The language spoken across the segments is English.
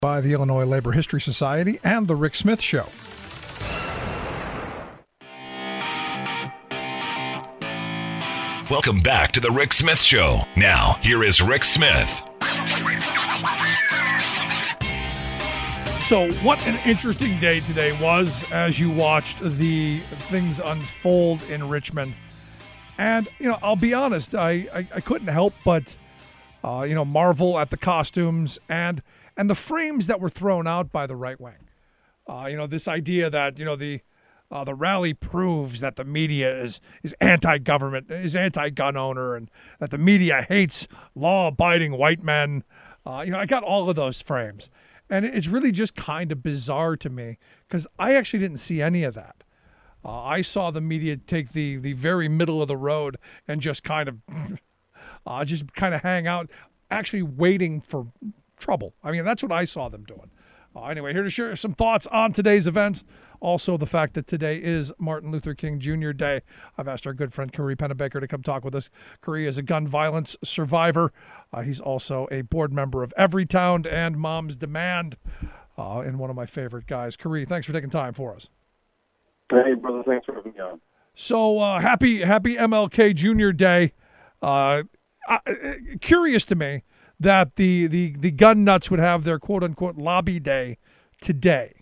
By the Illinois Labor History Society and The Rick Smith Show. Welcome back to The Rick Smith Show. Now, here is Rick Smith. So what an interesting day today was as you watched the things unfold in Richmond. And, I'll be honest, I couldn't help but, marvel at the costumes and the frames that were thrown out by the right wing. This idea that, the rally proves that the media is anti-government, is anti-gun owner, and that the media hates law-abiding white men. I got all of those frames. And it's really just kind of bizarre to me because I actually didn't see any of that. I saw the media take the very middle of the road and just kind of hang out, actually waiting for trouble. I mean, that's what I saw them doing. Anyway, here to share some thoughts on today's events. Also, the fact that today is Martin Luther King Jr. Day. I've asked our good friend Kari Pennebaker to come talk with us. Kari is a gun violence survivor. He's also a board member of Everytown and Mom's Demand, and one of my favorite guys. Kari, thanks for taking time for us. Hey, brother, thanks for having me on. So happy MLK Jr. Day. Curious to me that the gun nuts would have their quote-unquote lobby day today.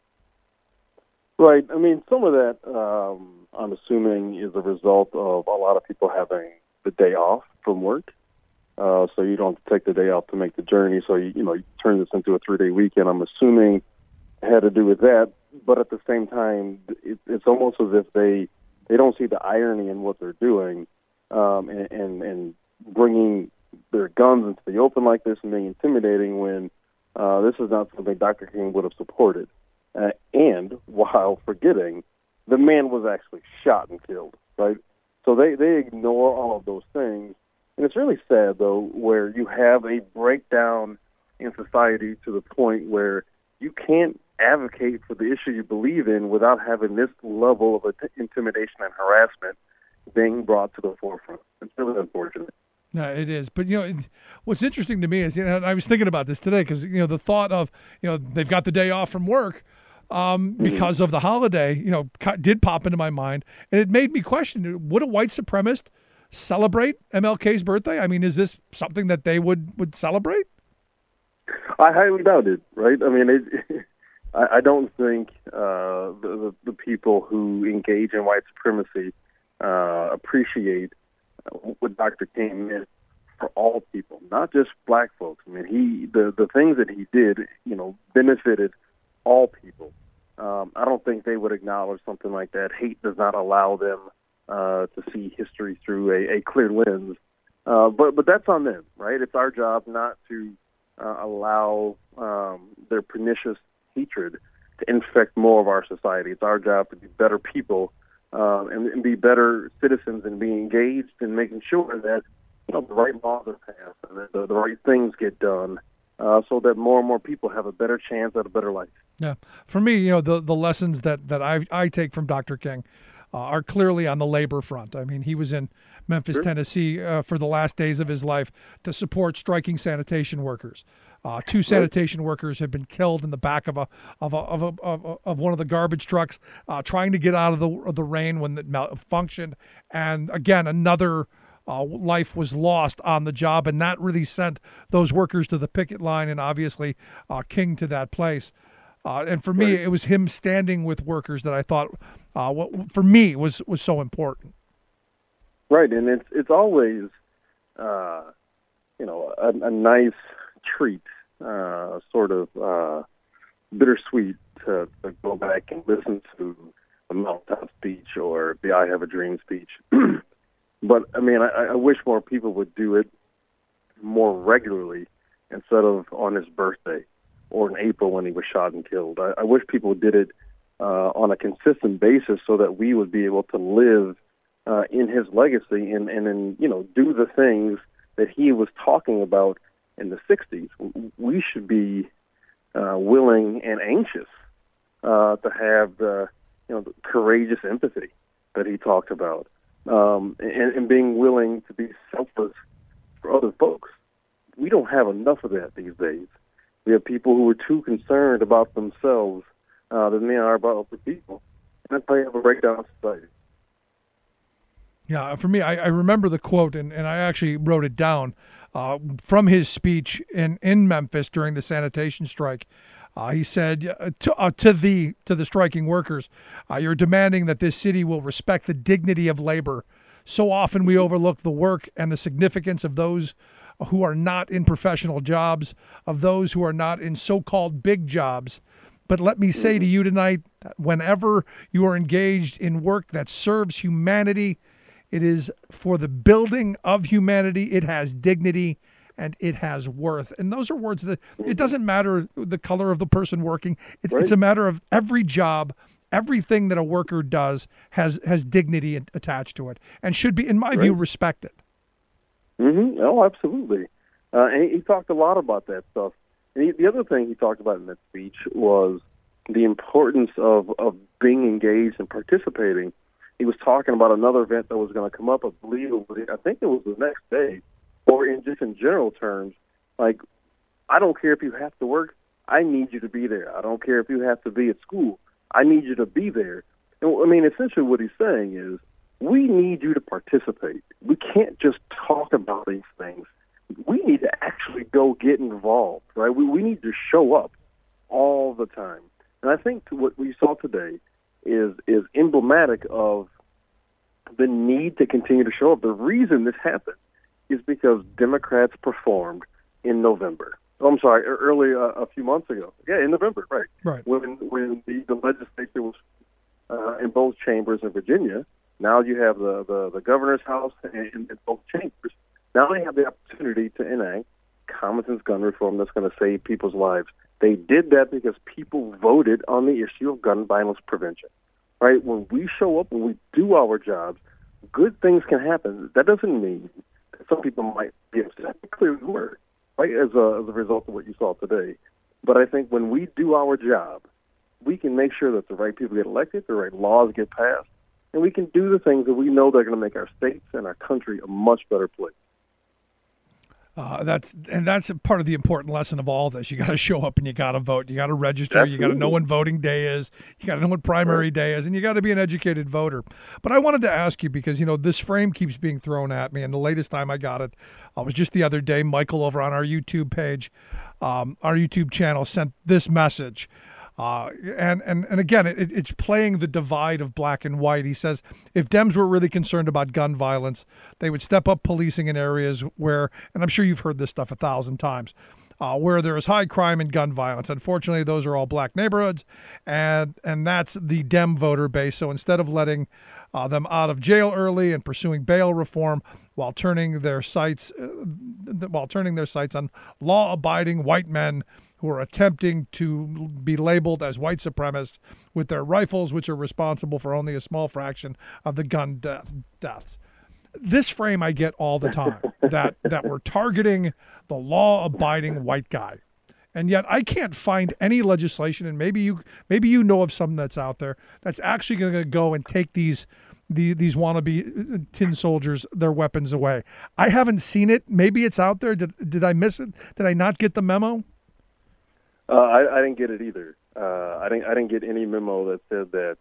Right. I mean, some of that, I'm assuming, is a result of a lot of people having the day off from work. So you don't have to take the day off to make the journey. So, you turn this into a 3-day weekend. I'm assuming it had to do with that. But at the same time, it's almost as if they don't see the irony in what they're doing, and bringing their guns into the open like this and being intimidating when this is not something Dr. King would have supported. And while forgetting, the man was actually shot and killed, right? So they ignore all of those things. And it's really sad, though, where you have a breakdown in society to the point where you can't advocate for the issue you believe in without having this level of intimidation and harassment being brought to the forefront. It's really unfortunate. No, it is. But, what's interesting to me is, I was thinking about this today because, the thought of, they've got the day off from work because of the holiday, did pop into my mind. And it made me question, would a white supremacist celebrate MLK's birthday? I mean, is this something that they would celebrate? I highly doubt it, right? I mean, I don't think the people who engage in white supremacy appreciate what Dr. King meant for all people, not just black folks. I mean, the things that he did, benefited all people. I don't think they would acknowledge something like that. Hate does not allow them to see history through a clear lens. But that's on them, right? It's our job not to allow their pernicious hatred to infect more of our society. It's our job to be better people and be better citizens and be engaged in making sure that the right laws are passed and that the right things get done so that more and more people have a better chance at a better life. Yeah. For me, the lessons that I take from Dr. King are clearly on the labor front. I mean, he was in Memphis, Sure. Tennessee for the last days of his life to support striking sanitation workers. 2 sanitation workers have been killed in the back of one of the garbage trucks trying to get out of the rain when it malfunctioned. And again, another life was lost on the job, and that really sent those workers to the picket line and obviously King to that place. And for me, it was him standing with workers that I thought, for me, was so important. Right, and it's always, a nice treat, sort of bittersweet to go back and listen to the Mountaintop speech or the I Have a Dream speech. But, I mean, I wish more people would do it more regularly instead of on his birthday or in April when he was shot and killed. I wish people did it on a consistent basis so that we would be able to live in his legacy and do the things that he was talking about in the 60s. We should be willing and anxious to have the courageous empathy that he talked about, and being willing to be selfless for other folks. We don't have enough of that these days. We have people who are too concerned about themselves than they are about other people. And that's how you have a breakdown of society. Yeah, for me, I remember the quote, and I actually wrote it down from his speech in Memphis during the sanitation strike. He said to the striking workers, "You're demanding that this city will respect the dignity of labor. So often we overlook the work and the significance of those who are not in professional jobs, of those who are not in so-called big jobs. But let me say to you tonight, that whenever you are engaged in work that serves humanity, it is for the building of humanity. It has dignity and it has worth." And those are words that it doesn't matter the color of the person working. It's a matter of every job, everything that a worker does has dignity attached to it and should be, in my view, respected. Mm-hmm. Oh, absolutely. And he talked a lot about that stuff. And the other thing he talked about in that speech was the importance of being engaged and participating. He was talking about another event that was going to come up. I think it was the next day, or in general terms, like, I don't care if you have to work. I need you to be there. I don't care if you have to be at school. I need you to be there. And, I mean, essentially what he's saying is we need you to participate. We can't just talk about these things. We need to actually go get involved, right? We need to show up all the time. And I think what we saw today is emblematic of the need to continue to show up. The reason this happened is because Democrats performed in November. Oh, I'm sorry, early a few months ago. Yeah, in November, right? Right. When the legislature was in both chambers in Virginia. Now you have the governor's house in both chambers. Now they have the opportunity to enact common sense gun reform that's going to save people's lives. They did that because people voted on the issue of gun violence prevention, right? When we show up, when we do our jobs, good things can happen. That doesn't mean that some people might be upset. Clearly were, right, as a result of what you saw today. But I think when we do our job, we can make sure that the right people get elected, the right laws get passed, and we can do the things that we know they're going to make our states and our country a much better place. That's part of the important lesson of all this. You got to show up and you got to vote. You got to register. Absolutely. You got to know when voting day is. You got to know when primary day is, and you got to be an educated voter. But I wanted to ask you because this frame keeps being thrown at me, and the latest time I got it was just the other day. Michael over on our YouTube page, our YouTube channel, sent this message. And again, it's playing the divide of black and white. He says, if Dems were really concerned about gun violence, they would step up policing in areas where, and I'm sure you've heard this stuff 1,000 times, where there is high crime and gun violence. Unfortunately, those are all black neighborhoods, and that's the Dem voter base. So instead of letting them out of jail early and pursuing bail reform while turning their sights on law-abiding white men who are attempting to be labeled as white supremacists with their rifles, which are responsible for only a small fraction of the gun deaths. This frame I get all the time, that we're targeting the law-abiding white guy. And yet I can't find any legislation, and maybe you know of some that's out there, that's actually going to go and take these wannabe tin soldiers their weapons away. I haven't seen it. Maybe it's out there. Did I miss it? Did I not get the memo? I didn't get it either. I didn't get any memo that said that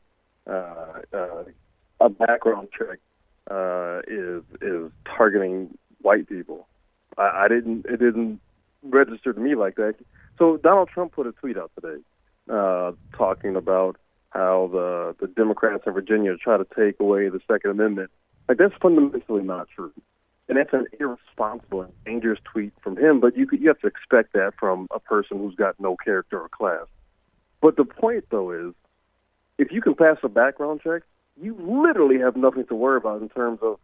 a background check is targeting white people. It didn't register to me like that. So Donald Trump put a tweet out today talking about how the Democrats in Virginia try to take away the Second Amendment. Like, that's fundamentally not true. And that's an irresponsible and dangerous tweet from him, but you have to expect that from a person who's got no character or class. But the point, though, is if you can pass a background check, you literally have nothing to worry about in terms of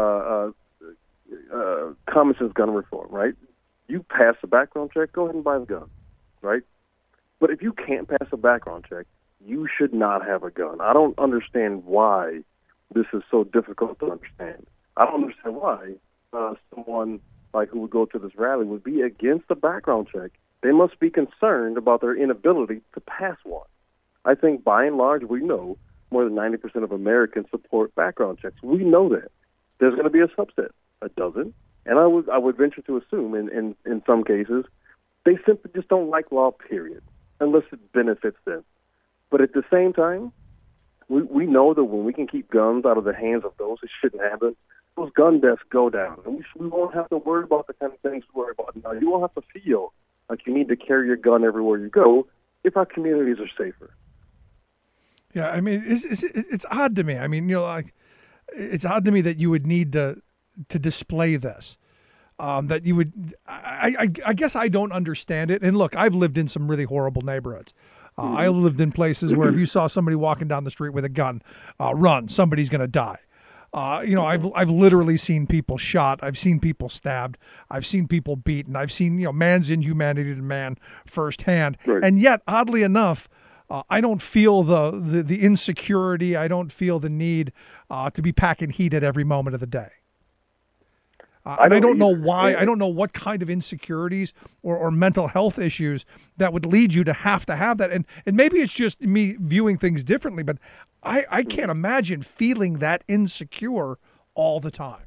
common sense gun reform, right? You pass a background check, go ahead and buy the gun, right? But if you can't pass a background check, you should not have a gun. I don't understand why this is so difficult to understand. I don't understand why someone like who would go to this rally would be against a background check. They must be concerned about their inability to pass one. I think by and large we know more than 90% of Americans support background checks. We know that. There's going to be a subset that doesn't. And I would venture to assume in some cases They simply just don't like law, period, unless it benefits them. But at the same time, we know that when we can keep guns out of the hands of those who shouldn't have them, those gun deaths go down. And we won't have to worry about the kind of things we worry about now. You won't have to feel like you need to carry your gun everywhere you go if our communities are safer. Yeah, I mean, it's odd to me. I mean, like, it's odd to me that you would need to display this. That you would, I guess I don't understand it. And look, I've lived in some really horrible neighborhoods. I lived in places where if you saw somebody walking down the street with a gun, run, somebody's going to die. I've literally seen people shot. I've seen people stabbed. I've seen people beaten. I've seen, man's inhumanity to man firsthand. Right. And yet, oddly enough, I don't feel the insecurity. I don't feel the need to be packing heat at every moment of the day. And I don't know why. I don't know what kind of insecurities or mental health issues that would lead you to have that. And maybe it's just me viewing things differently, but I can't imagine feeling that insecure all the time.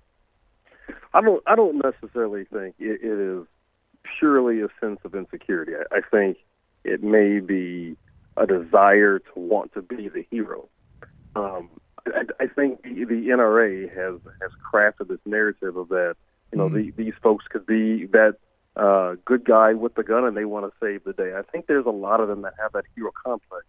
I don't necessarily think it is purely a sense of insecurity. I think it may be a desire to want to be the hero. I think the NRA has crafted this narrative of that, these folks could be that good guy with the gun and they want to save the day. I think there's a lot of them that have that hero complex.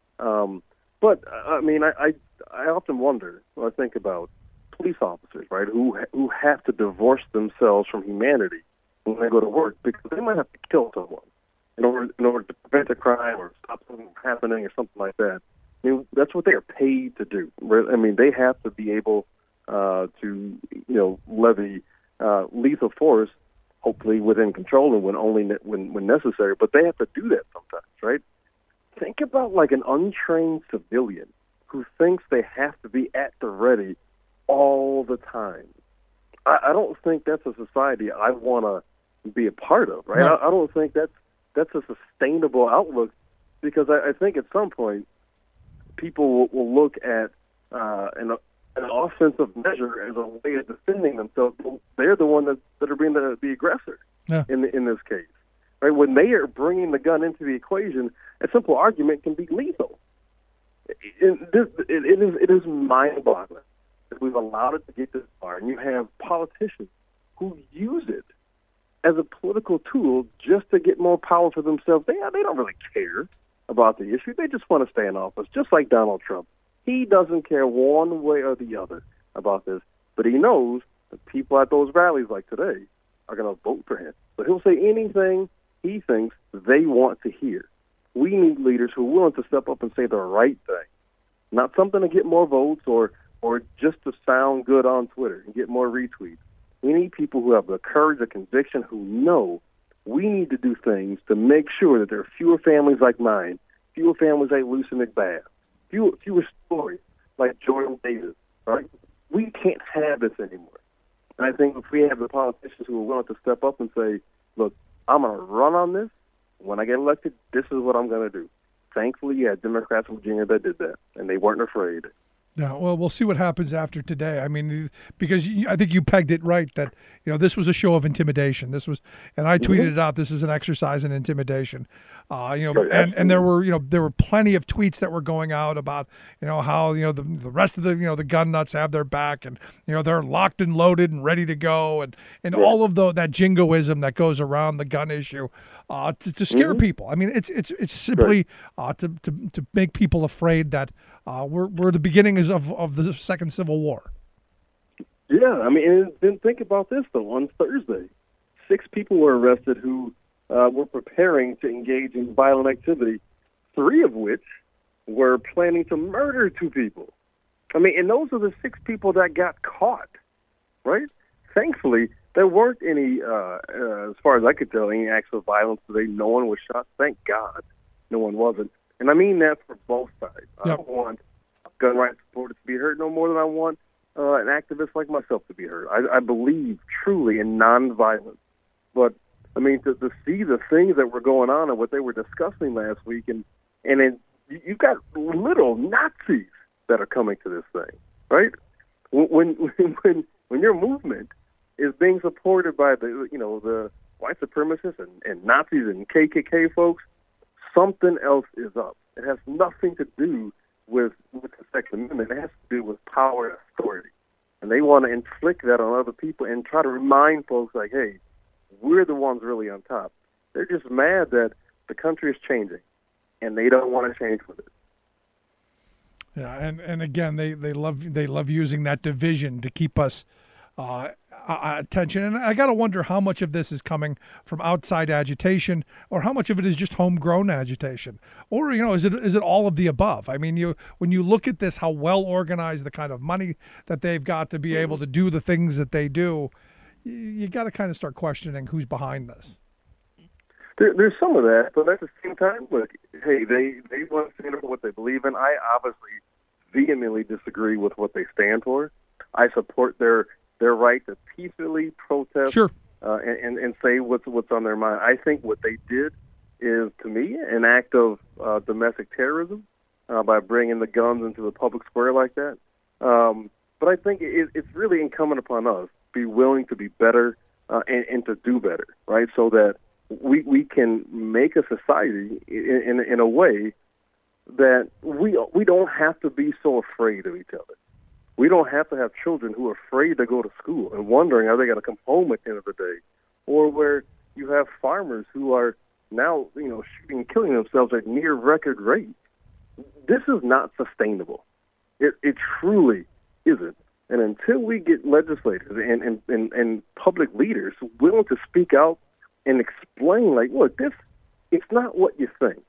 But I mean, I often wonder when I think about police officers, right, who have to divorce themselves from humanity when they go to work because they might have to kill someone in order to prevent a crime or stop something from happening or something like that. I mean, that's what they are paid to do. I mean, they have to be able to, levy lethal force, hopefully within control and when necessary. But they have to do that sometimes, right? Think about like an untrained civilian who thinks they have to be at the ready all the time. I don't think that's a society I want to be a part of, right? No. I don't think that's a sustainable outlook because I think at some point people will look at an offensive measure as a way of defending themselves. They're the one that are being the aggressor in this case. Right? When they are bringing the gun into the equation, a simple argument can be lethal. It is mind-boggling that we've allowed it to get this far, and you have politicians who use it as a political tool just to get more power for themselves. They don't really care about the issue. They just want to stay in office, just like Donald Trump. He doesn't care one way or the other about this, but he knows that people at those rallies like today are going to vote for him. But he'll say anything he thinks they want to hear. We need leaders who are willing to step up and say the right thing, not something to get more votes or just to sound good on Twitter and get more retweets. We need people who have the courage, the conviction, who know we need to do things to make sure that there are fewer families like mine, fewer families like Lucy McBath, fewer stories like Jordan Davis, right? We can't have this anymore. And I think if we have the politicians who are willing to step up and say, look, I'm going to run on this. When I get elected, this is what I'm going to do. Thankfully, you had Democrats in Virginia that did that, and they weren't afraid. Yeah, well, we'll see what happens after today. I mean, because I think you pegged it right that, this was a show of intimidation. This was, and I tweeted it out, this is an exercise in intimidation. And there were plenty of tweets that were going out about, how, the rest of the gun nuts have their back and, they're locked and loaded and ready to go. And all of that jingoism that goes around the gun issue to scare people. I mean, it's simply to make people afraid that we're the beginnings of the second Civil War. Yeah, I mean, and then think about this, though. On Thursday, 6 people were arrested who were preparing to engage in violent activity, 3 of which were planning to murder 2 people. I mean, and those are the 6 people that got caught, right? Thankfully, there weren't any, as far as I could tell, any acts of violence today. No one was shot. Thank God no one wasn't. And I mean that for both sides. Yep. I don't want gun rights supporters to be hurt no more than I want an activist like myself to be hurt. I believe truly in nonviolence. But, I mean, to see the things that were going on and what they were discussing last week, and you've got little Nazis that are coming to this thing, right? When your movement is being supported by the white supremacists and Nazis and KKK folks, something else is up. It has nothing to do with the Second Amendment. It has to do with power and authority. And they want to inflict that on other people and try to remind folks like, hey, we're the ones really on top. They're just mad that the country is changing, and they don't want to change with it. Yeah, and again, they love using that division to keep us attention. And I got to wonder how much of this is coming from outside agitation, or how much of it is just homegrown agitation, or is it all of the above? I mean, when you look at this, how well organized, the kind of money that they've got to be able to do the things that they do, you got to kind of start questioning who's behind this. There's some of that, but at the same time, look, hey, they want to stand up for what they believe in. I obviously vehemently disagree with what they stand for. I support their right to peacefully protest, sure, and say what's on their mind. I think what they did is, to me, an act of domestic terrorism by bringing the guns into the public square like that. But I think it's really incumbent upon us to be willing to be better and to do better, right? So that we can make a society in a way that we don't have to be so afraid of each other. We don't have to have children who are afraid to go to school and wondering how they got to come home at the end of the day, or where you have farmers who are now shooting and killing themselves at near record rates. This is not sustainable. It truly isn't. And until we get legislators and public leaders willing to speak out and explain, like, look, it's not what you think.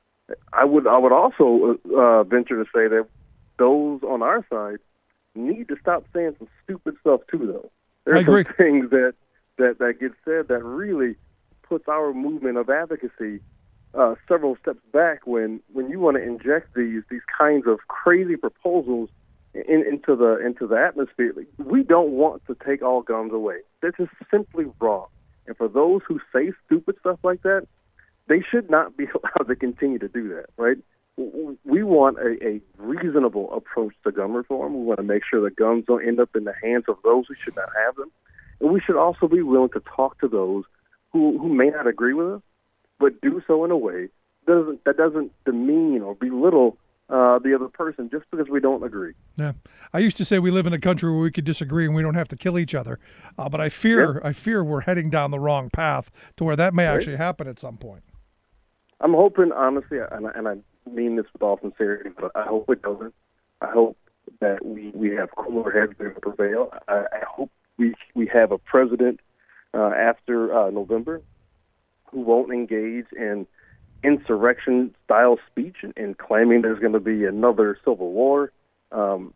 I would also venture to say that those on our side need to stop saying some stupid stuff too, though. There's some things that get said that really puts our movement of advocacy several steps back when you want to inject these kinds of crazy proposals into the atmosphere. We don't want to take all guns away. This is simply wrong. And for those who say stupid stuff like that, they should not be allowed to continue to do that, right? We want a reasonable approach to gun reform. We want to make sure that guns don't end up in the hands of those who should not have them. And we should also be willing to talk to those who may not agree with us, but do so in a way that doesn't demean or belittle the other person just because we don't agree. Yeah, I used to say we live in a country where we could disagree and we don't have to kill each other, but I fear we're heading down the wrong path to where that may actually happen at some point. I'm hoping, honestly, and I mean this with all sincerity, but I hope it doesn't. I hope that we have cooler heads that prevail. I hope we have a president after November who won't engage in insurrection-style speech and claiming there's going to be another civil war. I'm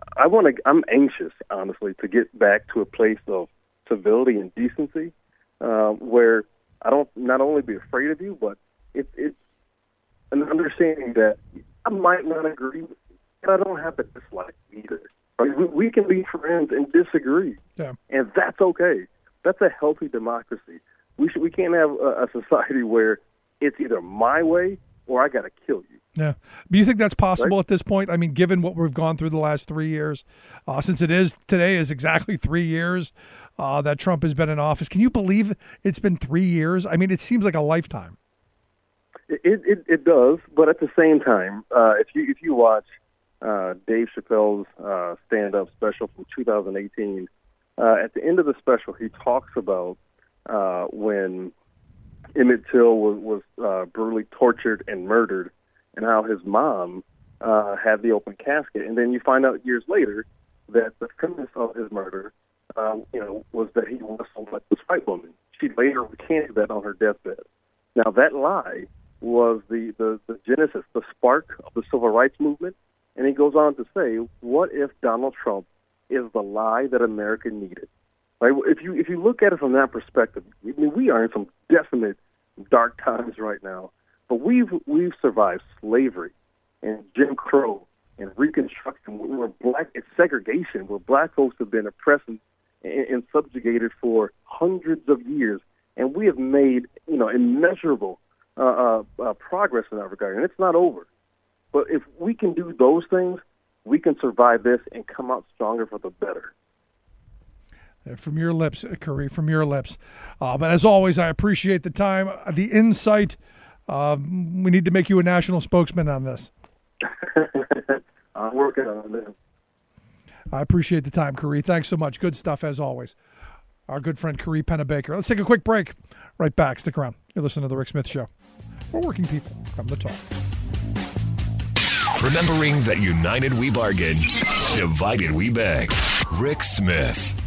anxious, honestly, to get back to a place of civility and decency where I don't not only be afraid of you, but it's an understanding that I might not agree with you, and I don't have to dislike you either. Right? We can be friends and disagree, and that's okay. That's a healthy democracy. We can't have a society where it's either my way or I got to kill you. Yeah. Do you think that's possible at this point? I mean, given what we've gone through the last 3 years, since today is exactly 3 years that Trump has been in office. Can you believe it's been 3 years? I mean, it seems like a lifetime. It does, but at the same time, if you watch Dave Chappelle's stand-up special from 2018, at the end of the special, he talks about when Emmett Till was brutally tortured and murdered, and how his mom had the open casket. And then you find out years later that the premise of his murder, was that he wrestled with this white woman. She later recanted that on her deathbed. Now, that lie was the genesis, the spark of the civil rights movement. And he goes on to say, what if Donald Trump is the lie that America needed? Right? If you look at it from that perspective, I mean, we are in some definite dark times right now. But we've survived slavery and Jim Crow and Reconstruction. We're black. It's segregation, where black folks have been oppressed and subjugated for hundreds of years, and we have made immeasurable progress in that regard. And it's not over. But if we can do those things, we can survive this and come out stronger for the better. From your lips, Curry, from your lips. But as always, I appreciate the time, the insight. We need to make you a national spokesman on this. I'm working on it. I appreciate the time, Curry. Thanks so much. Good stuff, as always. Our good friend, Curry Pennebaker. Let's take a quick break. Right back. Stick around. You're listening to The Rick Smith Show. We're working people from the top. Remembering that united we bargain, divided we beg. Rick Smith.